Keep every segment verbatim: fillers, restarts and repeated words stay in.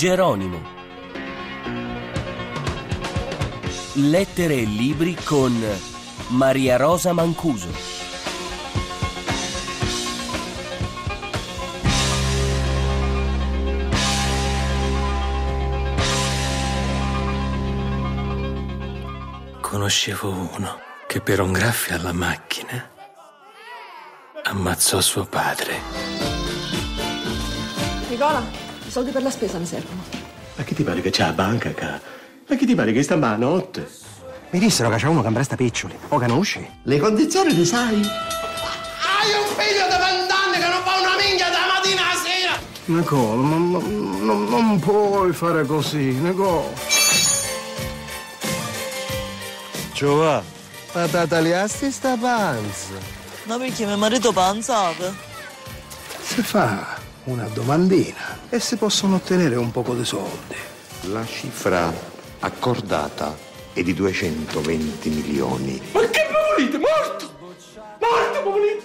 Geronimo. Lettere e libri con Maria Rosa Mancuso. Conoscevo uno che per un graffio alla macchina ammazzò suo padre. Nicola, i soldi per la spesa mi servono. Ma chi ti pare che c'ha la banca, ca? Ma chi ti pare che sta a notte? Mi dissero che c'è uno che impresta piccioli. O conosci? Le condizioni le sai? Hai un figlio di vent'anni che non fa una minchia da mattina a sera! Nicola, ma, ma, non, non puoi fare così, Nicola. Giova, ma tagliasti sta panza. Ma perché mio marito panzava? Si fa una domandina e si possono ottenere un poco di soldi. La cifra accordata è di duecentoventi milioni. Ma che volete? Morto! Morto, volete!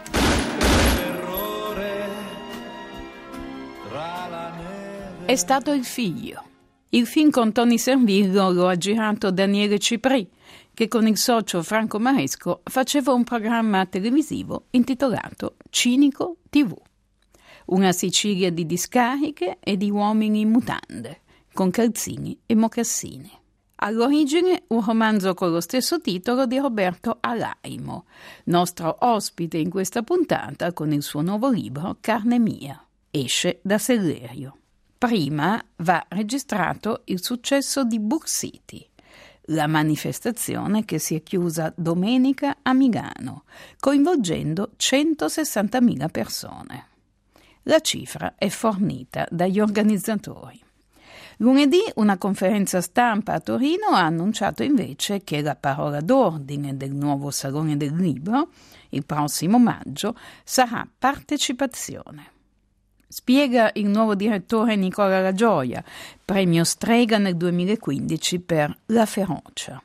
È stato il figlio. Il film con Tony Servillo lo ha girato Daniele Cipri, che con il socio Franco Maresco faceva un programma televisivo intitolato Cinico tivù. Una Sicilia di discariche e di uomini in mutande, con calzini e mocassini. All'origine un romanzo con lo stesso titolo di Roberto Alaimo, nostro ospite in questa puntata con il suo nuovo libro Carne mia. Esce da Sellerio. Prima va registrato il successo di Book City, la manifestazione che si è chiusa domenica a Milano, coinvolgendo centosessantamila persone. La cifra è fornita dagli organizzatori. Lunedì una conferenza stampa a Torino ha annunciato invece che la parola d'ordine del nuovo Salone del Libro, il prossimo maggio, sarà partecipazione. Spiega il nuovo direttore Nicola La Gioia, premio Strega nel duemilaquindici per La ferocia.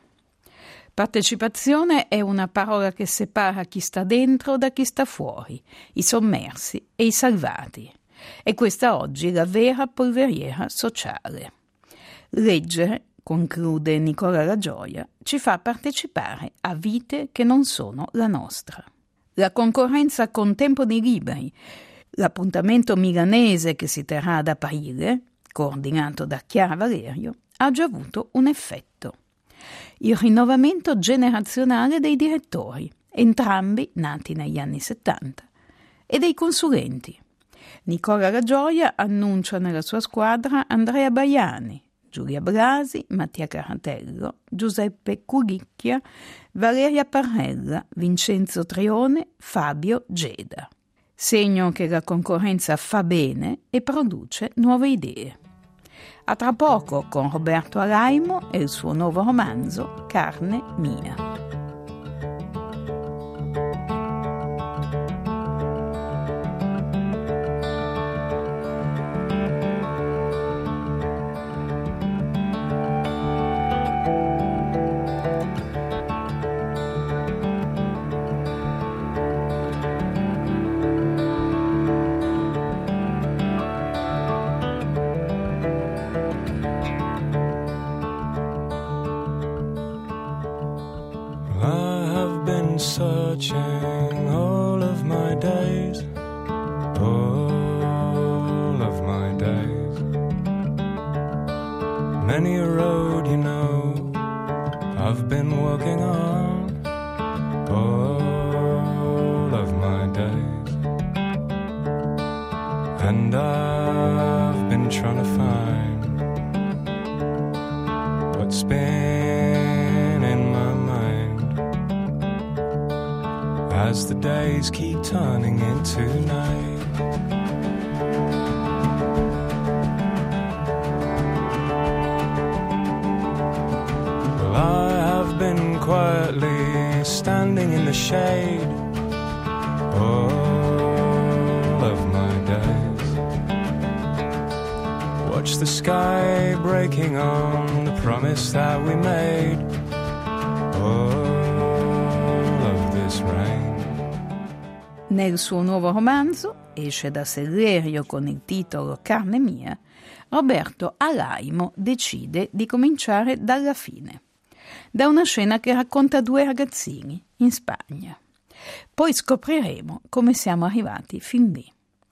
Partecipazione è una parola che separa chi sta dentro da chi sta fuori, i sommersi e i salvati. E questa oggi la vera polveriera sociale. Leggere, conclude Nicola La Gioia, ci fa partecipare a vite che non sono la nostra. La concorrenza con Tempo dei Libri, l'appuntamento milanese che si terrà ad aprile, coordinato da Chiara Valerio, ha già avuto un effetto. Il rinnovamento generazionale dei direttori, entrambi nati negli anni settanta, e dei consulenti. Nicola La Gioia annuncia nella sua squadra Andrea Baiani, Giulia Blasi, Mattia Caratello, Giuseppe Culicchia, Valeria Parrella, Vincenzo Trione, Fabio Geda. Segno che la concorrenza fa bene e produce nuove idee. A tra poco con Roberto Alaimo e il suo nuovo romanzo Carne mia. Searching all of my days, all of my days. Many a road, you know, I've been walking on, all of my days. And I've been trying to find what's been in my mind, as the days keep turning into night. Well, I have been quietly standing in the shade all of my days. Watch the sky breaking on the promise that we made, all of this rain. Nel suo nuovo romanzo, esce da Sellerio con il titolo Carne mia, Roberto Alaimo decide di cominciare dalla fine, da una scena che racconta due ragazzini in Spagna. Poi scopriremo come siamo arrivati fin lì.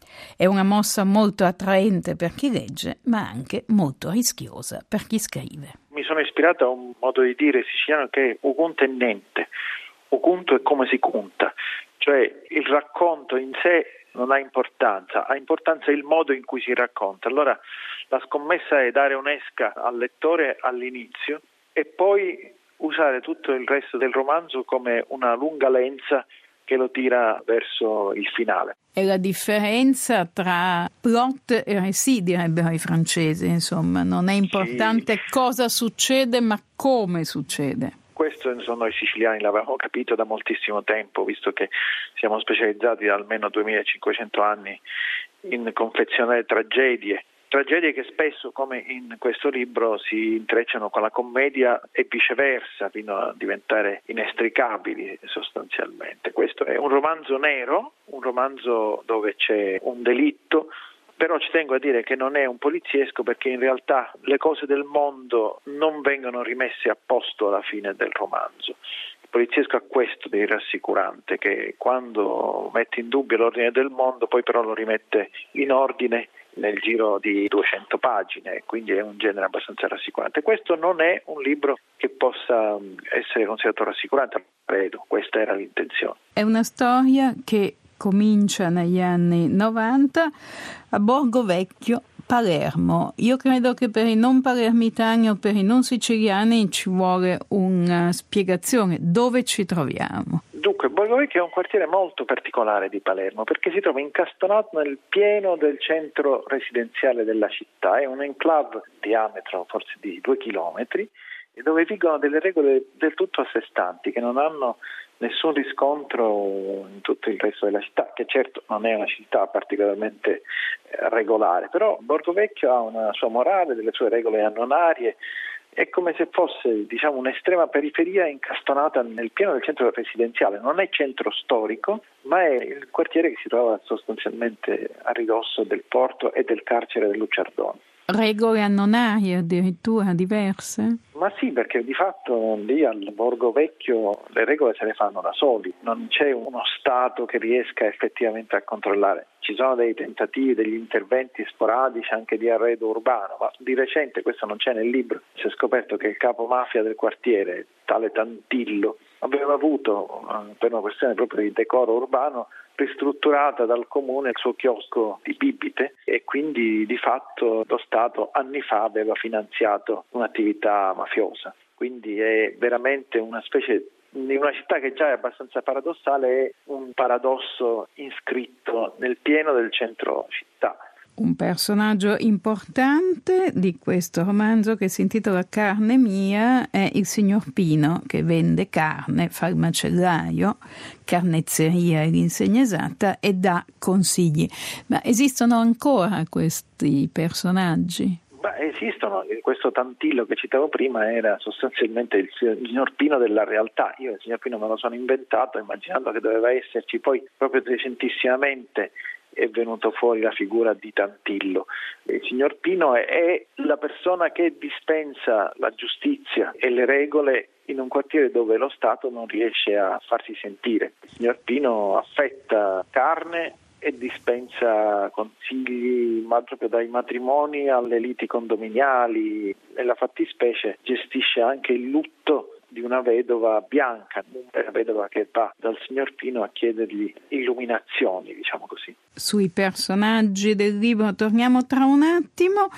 È una mossa molto attraente per chi legge, ma anche molto rischiosa per chi scrive. Mi sono ispirato a un modo di dire siciliano che è ugunto e niente. Ugunto è come si conta, cioè il racconto in sé non ha importanza, ha importanza il modo in cui si racconta. Allora la scommessa è dare un'esca al lettore all'inizio e poi usare tutto il resto del romanzo come una lunga lenza che lo tira verso il finale. È la differenza tra plot e récit, direbbero i francesi, insomma, non è importante sì. cosa succede, ma come succede. Questo insomma, noi siciliani l'avevamo capito da moltissimo tempo, visto che siamo specializzati da almeno duemilacinquecento anni in confezionare tragedie. Tragedie che spesso, come in questo libro, si intrecciano con la commedia e viceversa, fino a diventare inestricabili sostanzialmente. Questo è un romanzo nero, un romanzo dove c'è un delitto, però ci tengo a dire che non è un poliziesco perché in realtà le cose del mondo non vengono rimesse a posto alla fine del romanzo. Il poliziesco ha questo di rassicurante, che quando mette in dubbio l'ordine del mondo poi però lo rimette in ordine nel giro di duecento pagine, quindi è un genere abbastanza rassicurante. Questo non è un libro che possa essere considerato rassicurante, credo, questa era l'intenzione. È una storia che comincia negli anni novanta a Borgo Vecchio, Palermo. Io credo che per i non palermitani o per i non siciliani ci vuole una spiegazione. Dove ci troviamo? Dunque, Borgo Vecchio è un quartiere molto particolare di Palermo perché si trova incastonato nel pieno del centro residenziale della città. È un enclave di diametro forse di due chilometri dove vigono delle regole del tutto a sé stanti che non hanno nessun riscontro in tutto il resto della città, che certo non è una città particolarmente regolare, però Borgo Vecchio ha una sua morale, delle sue regole annonarie. È come se fosse, diciamo, un'estrema periferia incastonata nel pieno del centro residenziale. Non è centro storico, ma è il quartiere che si trova sostanzialmente a ridosso del porto e del carcere del Lucciardone. Regole annonarie addirittura diverse? Ma sì, perché di fatto lì al Borgo Vecchio le regole se le fanno da soli, non c'è uno Stato che riesca effettivamente a controllare. Ci sono dei tentativi, degli interventi sporadici anche di arredo urbano, ma di recente, questo non c'è nel libro, si è scoperto che il capo mafia del quartiere, tale Tantillo, aveva avuto, per una questione proprio di decoro urbano, ristrutturata dal comune il suo chiosco di bibite e quindi di fatto lo Stato anni fa aveva finanziato un'attività mafiosa. Quindi è veramente una specie, in una città che già è abbastanza paradossale, è un paradosso iscritto nel pieno del centro città. Un personaggio importante di questo romanzo che si intitola Carne mia è il signor Pino, che vende carne, fa il macellaio, carnezzeria è l'insegna esatta, e dà consigli. Ma esistono ancora questi personaggi? Beh, esistono. Questo Tantillo che citavo prima era sostanzialmente il signor Pino della realtà. Io il signor Pino me lo sono inventato immaginando che doveva esserci, poi proprio recentissimamente è venuto fuori la figura di Tantillo. Il signor Pino è, è la persona che dispensa la giustizia e le regole in un quartiere dove lo Stato non riesce a farsi sentire. Il signor Pino affetta carne e dispensa consigli, ma proprio dai matrimoni alle liti condominiali. Nella fattispecie gestisce anche il lutto di una vedova bianca, una vedova che va dal signor Pino a chiedergli illuminazioni, diciamo così. Sui personaggi del libro torniamo tra un attimo.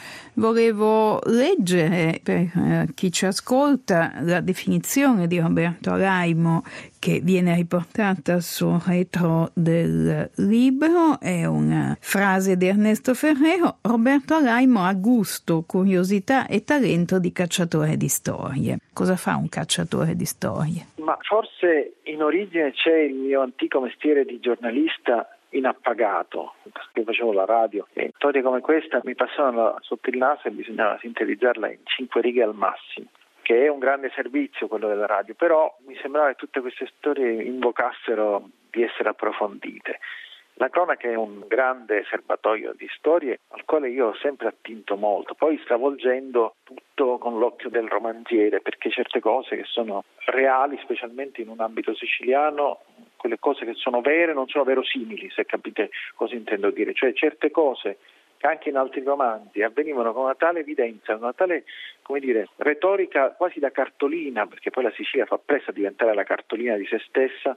Volevo leggere per eh, chi ci ascolta la definizione di Roberto Alaimo che viene riportata sul retro del libro. È una frase di Ernesto Ferrero. Roberto Alaimo ha gusto, curiosità e talento di cacciatore di storie. Cosa fa un cacciatore di storie? Ma forse in origine c'è il mio antico mestiere di giornalista inappagato, perché facevo la radio e storie come questa mi passavano sotto il naso e bisognava sintetizzarla in cinque righe al massimo, che è un grande servizio quello della radio, però mi sembrava che tutte queste storie invocassero di essere approfondite. La cronaca è un grande serbatoio di storie al quale io ho sempre attinto molto, poi stravolgendo tutto con l'occhio del romanziere, perché certe cose che sono reali, specialmente in un ambito siciliano, quelle cose che sono vere non sono verosimili, se capite cosa intendo dire, cioè certe cose che anche in altri romanzi avvenivano con una tale evidenza, una tale, come dire, retorica quasi da cartolina, perché poi la Sicilia fa presto a diventare la cartolina di se stessa,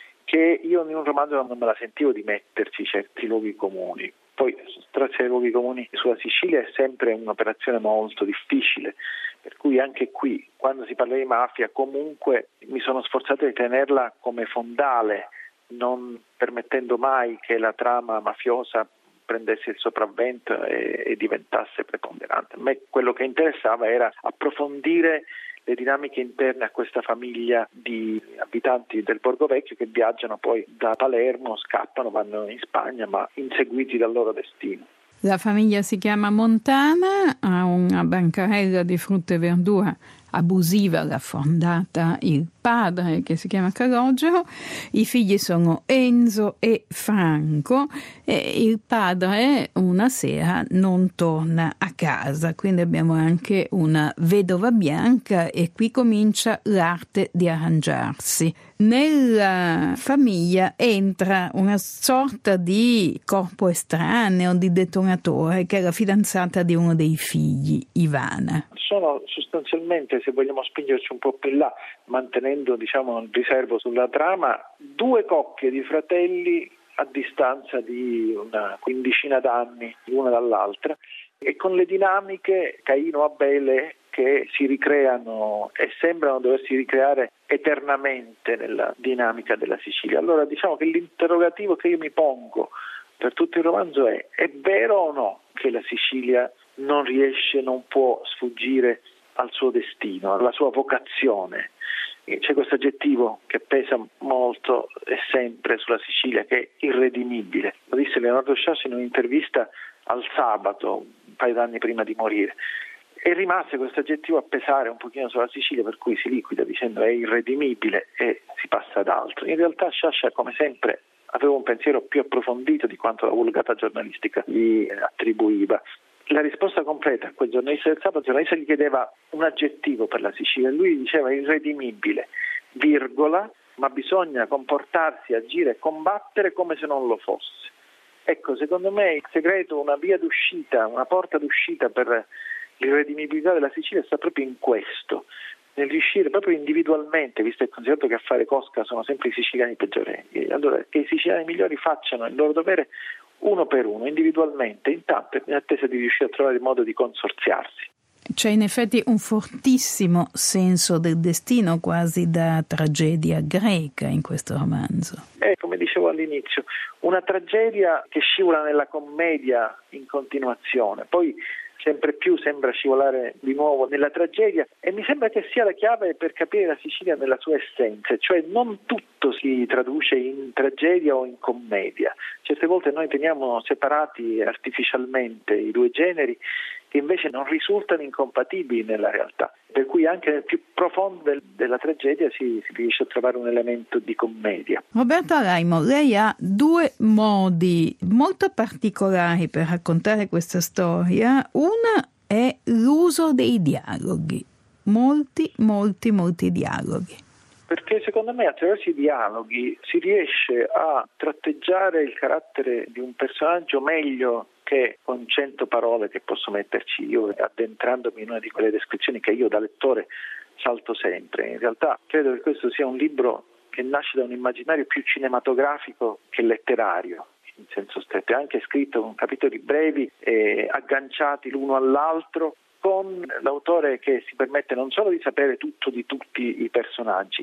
che io in un romanzo non me la sentivo di metterci certi luoghi comuni. Poi tracciare i luoghi comuni sulla Sicilia è sempre un'operazione molto difficile, per cui anche qui, quando si parla di mafia, comunque mi sono sforzato di tenerla come fondale, non permettendo mai che la trama mafiosa prendesse il sopravvento e, e diventasse preponderante. A me quello che interessava era approfondire le dinamiche interne a questa famiglia di abitanti del Borgo Vecchio che viaggiano poi da Palermo, scappano, vanno in Spagna, ma inseguiti dal loro destino. La famiglia si chiama Montana, ha una bancarella di frutta e verdura abusiva, l'ha fondata il padre che si chiama Calogero, i figli sono Enzo e Franco e il padre una sera non torna a casa, quindi abbiamo anche una vedova bianca e qui comincia l'arte di arrangiarsi. Nella famiglia entra una sorta di corpo estraneo, di detonatore, che è la fidanzata di uno dei figli, Ivana. Sono sostanzialmente, se vogliamo spingerci un po' più in là, mantenendo diciamo il riservo sulla trama, due coppie di fratelli a distanza di una quindicina d'anni l'una dall'altra e con le dinamiche Caino-Abele che si ricreano e sembrano doversi ricreare eternamente nella dinamica della Sicilia. Allora diciamo che l'interrogativo che io mi pongo per tutto il romanzo è: è vero o no che la Sicilia non riesce, non può sfuggire al suo destino, alla sua vocazione? C'è questo aggettivo che pesa molto e sempre sulla Sicilia, che è irredimibile. Lo disse Leonardo Sciascia in un'intervista al Sabato, un paio d'anni prima di morire. E rimase questo aggettivo a pesare un pochino sulla Sicilia, per cui si liquida dicendo è irredimibile e si passa ad altro. In realtà Sciascia, come sempre, aveva un pensiero più approfondito di quanto la vulgata giornalistica gli attribuiva. La risposta completa a quel giornalista del Sabato, il giornalista gli chiedeva un aggettivo per la Sicilia e lui diceva irredimibile, virgola, ma bisogna comportarsi, agire e combattere come se non lo fosse. Ecco, secondo me il segreto, una via d'uscita, una porta d'uscita per l'irredimibilità della Sicilia sta proprio in questo, nel riuscire proprio individualmente, visto e considerato che a fare cosca sono sempre i siciliani peggiori, allora che i siciliani migliori facciano il loro dovere uno per uno, individualmente, intanto in attesa di riuscire a trovare il modo di consorziarsi. C'è in effetti un fortissimo senso del destino, quasi da tragedia greca in questo romanzo. È, come dicevo all'inizio, una tragedia che scivola nella commedia in continuazione, poi sempre più sembra scivolare di nuovo nella tragedia e mi sembra che sia la chiave per capire la Sicilia nella sua essenza, cioè non tutto si traduce in tragedia o in commedia. Certe volte noi teniamo separati artificialmente i due generi che invece non risultano incompatibili nella realtà, per cui anche nel più profondo del, della tragedia si, si riesce a trovare un elemento di commedia. Roberto Alaimo, lei ha due modi molto particolari per raccontare questa storia. Una è l'uso dei dialoghi, molti, molti, molti dialoghi. Perché secondo me attraverso i dialoghi si riesce a tratteggiare il carattere di un personaggio meglio che con cento parole che posso metterci io, addentrandomi in una di quelle descrizioni che io da lettore salto sempre. In realtà credo che questo sia un libro che nasce da un immaginario più cinematografico che letterario, in senso stretto. È anche scritto con capitoli brevi e agganciati l'uno all'altro, con l'autore che si permette non solo di sapere tutto di tutti i personaggi,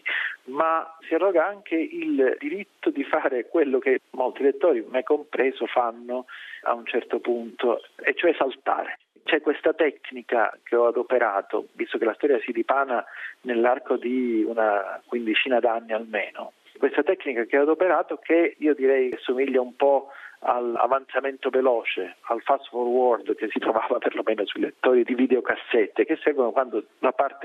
ma si arroga anche il diritto di fare quello che molti lettori, me compreso, fanno a un certo punto, e cioè saltare. C'è questa tecnica che ho adoperato, visto che la storia si dipana nell'arco di una quindicina d'anni almeno, questa tecnica che ho adoperato che io direi che somiglia un po' all'avanzamento veloce, al fast forward che si trovava perlomeno sui lettori di videocassette, che servono quando la parte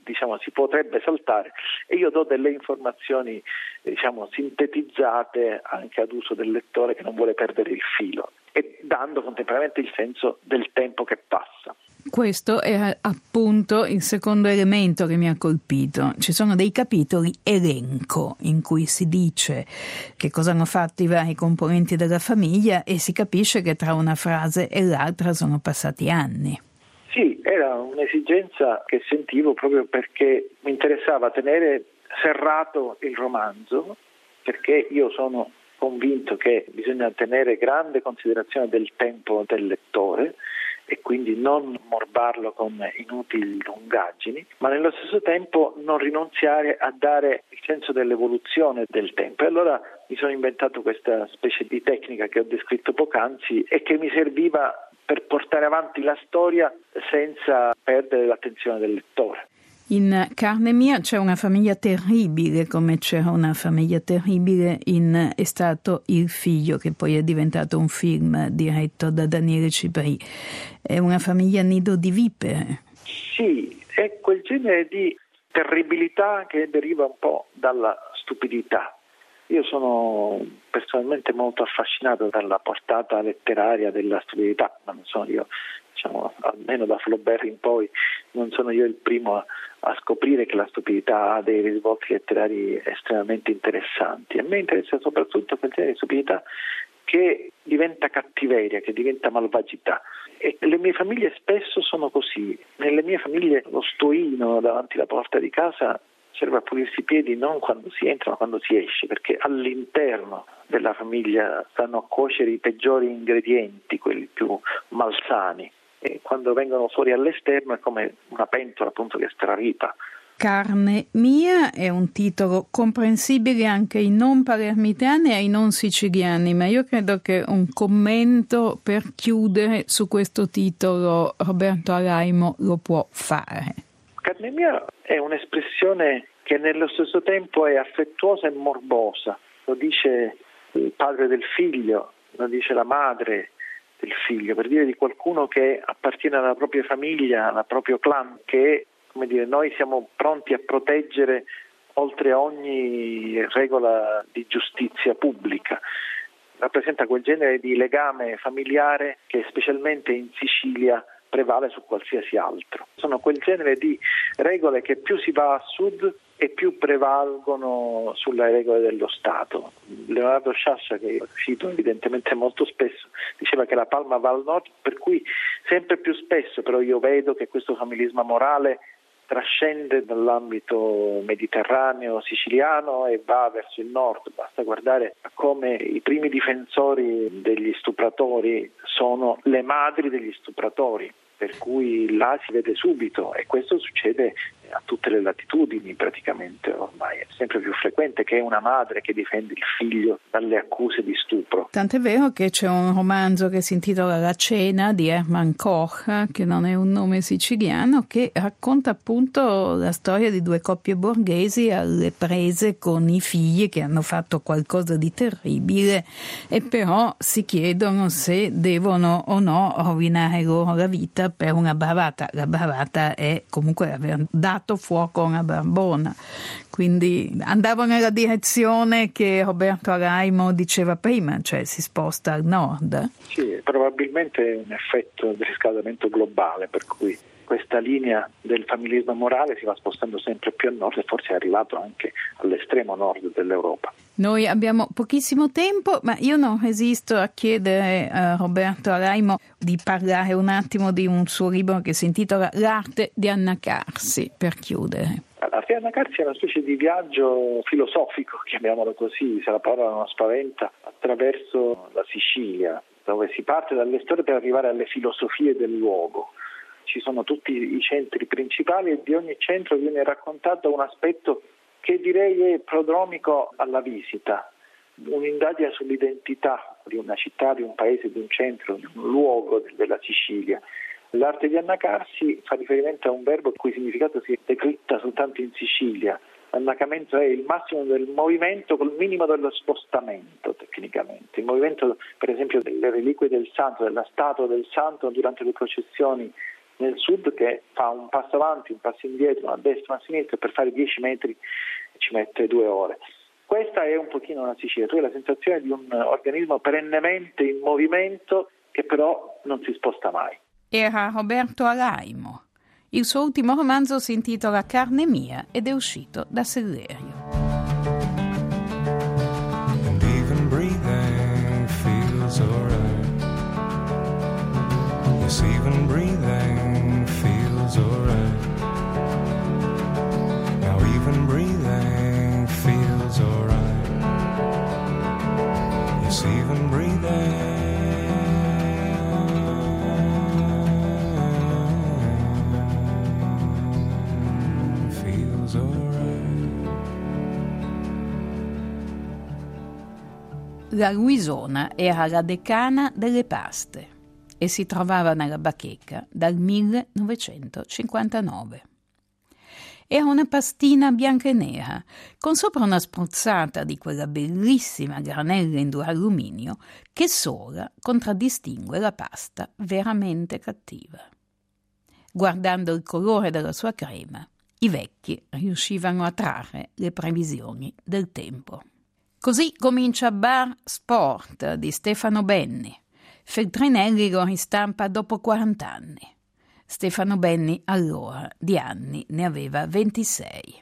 diciamo si potrebbe saltare, e io do delle informazioni diciamo sintetizzate anche ad uso del lettore che non vuole perdere il filo, e dando contemporaneamente il senso del tempo che passa. Questo è appunto il secondo elemento che mi ha colpito. Ci sono dei capitoli elenco in cui si dice che cosa hanno fatto i vari componenti della famiglia e si capisce che tra una frase e l'altra sono passati anni. Sì, era un'esigenza che sentivo proprio perché mi interessava tenere serrato il romanzo, perché io sono convinto che bisogna tenere grande considerazione del tempo del lettore e quindi non morbarlo con inutili lungaggini, ma nello stesso tempo non rinunziare a dare il senso dell'evoluzione del tempo. E allora mi sono inventato questa specie di tecnica che ho descritto poc'anzi e che mi serviva per portare avanti la storia senza perdere l'attenzione del lettore. In Carne mia c'è una famiglia terribile, come c'era una famiglia terribile in È stato il figlio, che poi è diventato un film diretto da Daniele Cipri. È una famiglia nido di vipere. Sì, è quel genere di terribilità che deriva un po' dalla stupidità. Io sono personalmente molto affascinato dalla portata letteraria della stupidità, ma non sono io, diciamo, almeno da Flaubert in poi, non sono io il primo a, a scoprire che la stupidità ha dei risvolti letterari estremamente interessanti. A me interessa soprattutto quel genere di stupidità che diventa cattiveria, che diventa malvagità. E le mie famiglie spesso sono così. Nelle mie famiglie lo stoino davanti alla porta di casa serve a pulirsi i piedi non quando si entra ma quando si esce, perché all'interno della famiglia stanno a cuocere i peggiori ingredienti, quelli più malsani, e quando vengono fuori all'esterno è come una pentola appunto che straripa. Carne mia è un titolo comprensibile anche ai non palermitani e ai non siciliani, ma io credo che un commento per chiudere su questo titolo Roberto Alaimo lo può fare. Carne mia è un'espressione che nello stesso tempo è affettuosa e morbosa. Lo dice il padre del figlio, lo dice la madre del figlio, per dire di qualcuno che appartiene alla propria famiglia, al proprio clan, che, come dire, noi siamo pronti a proteggere oltre ogni regola di giustizia pubblica. Rappresenta quel genere di legame familiare che specialmente in Sicilia prevale su qualsiasi altro. Sono quel genere di regole che più si va a sud e più prevalgono sulle regole dello Stato. Leonardo Sciascia, che io cito evidentemente molto spesso, diceva che la palma va al nord, per cui sempre più spesso però io vedo che questo familismo morale trascende dall'ambito mediterraneo siciliano e va verso il nord. Basta guardare a come i primi difensori degli stupratori sono le madri degli stupratori, per cui là si vede subito, e questo succede a tutte le latitudini praticamente. Ormai è sempre più frequente che è una madre che difende il figlio dalle accuse di stupro. Tant'è vero che c'è un romanzo che si intitola La cena di Hermann Koch, che non è un nome siciliano, che racconta appunto la storia di due coppie borghesi alle prese con i figli che hanno fatto qualcosa di terribile e però si chiedono se devono o no rovinare loro la vita per una bravata. La bravata è comunque aver dato fuoco a una barbona, quindi andavo nella direzione che Roberto Alaimo diceva prima, cioè si sposta al nord. Sì, probabilmente è un effetto del riscaldamento globale, per cui questa linea del familismo morale si va spostando sempre più a nord e forse è arrivato anche all'estremo nord dell'Europa. Noi abbiamo pochissimo tempo, ma io non resisto a chiedere a Roberto Alaimo di parlare un attimo di un suo libro che si intitola L'arte di annacarsi, per chiudere. L'arte di annacarsi è una specie di viaggio filosofico, chiamiamolo così, se la parola non spaventa, attraverso la Sicilia, dove si parte dalle storie per arrivare alle filosofie del luogo. Ci sono tutti i centri principali e di ogni centro viene raccontato un aspetto che direi è prodromico alla visita, un'indagine sull'identità di una città, di un paese, di un centro, di un luogo della Sicilia. L'arte di annacarsi fa riferimento a un verbo il cui significato si decritta soltanto in Sicilia. L'annacamento è il massimo del movimento col minimo dello spostamento, tecnicamente. Il movimento, per esempio, delle reliquie del santo, della statua del santo durante le processioni nel sud che fa un passo avanti, un passo indietro, una destra, una sinistra, per fare dieci metri ci mette due ore. Questa è un pochino una Sicilia, tu hai la sensazione di un organismo perennemente in movimento che però non si sposta mai. Era Roberto Alaimo. Il suo ultimo romanzo si intitola Carne mia ed è uscito da Sellerio. And even breathing feels alright. Yes, even breathing feels alright. Now even breathing feels alright. Yes, even breathing La Luisona era la decana delle paste e si trovava nella bacheca dal millenovecentocinquantanove. Era una pastina bianca e nera, con sopra una spruzzata di quella bellissima granella in duralluminio che sola contraddistingue la pasta veramente cattiva. Guardando il colore della sua crema, i vecchi riuscivano a trarre le previsioni del tempo. Così comincia Bar Sport di Stefano Benni. Feltrinelli lo ristampa dopo quarant'anni. Stefano Benni allora di anni ne aveva ventisei.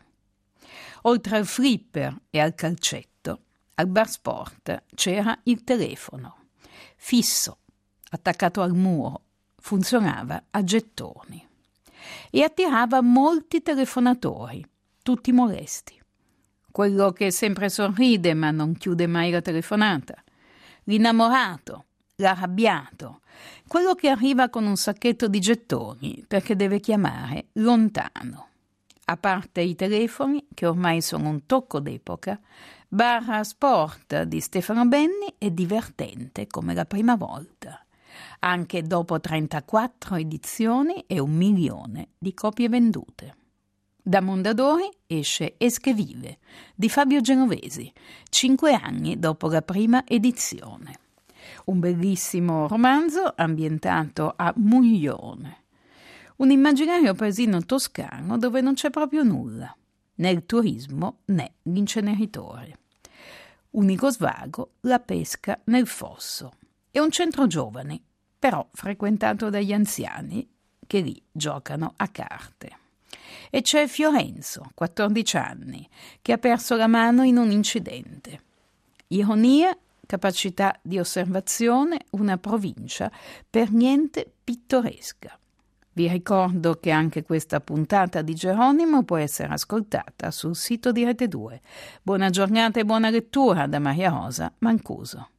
Oltre al flipper e al calcetto, al Bar Sport c'era il telefono. Fisso, attaccato al muro, funzionava a gettoni. E attirava molti telefonatori, tutti molesti. Quello che sempre sorride ma non chiude mai la telefonata, l'innamorato, l'arrabbiato, quello che arriva con un sacchetto di gettoni perché deve chiamare lontano. A parte i telefoni, che ormai sono un tocco d'epoca, Bar Sport di Stefano Benni è divertente come la prima volta, anche dopo trentaquattro edizioni e un milione di copie vendute. Da Mondadori esce Esche Vive di Fabio Genovesi, cinque anni dopo la prima edizione. Un bellissimo romanzo ambientato a Muglione, un immaginario paesino toscano dove non c'è proprio nulla, né il turismo né l'inceneritore. Unico svago, la pesca nel fosso e un centro giovani, però frequentato dagli anziani che lì giocano a carte. E c'è Fiorenzo, quattordici anni, che ha perso la mano in un incidente. Ironia, capacità di osservazione, una provincia per niente pittoresca. Vi ricordo che anche questa puntata di Geronimo può essere ascoltata sul sito di Rete due. Buona giornata e buona lettura da Maria Rosa Mancuso.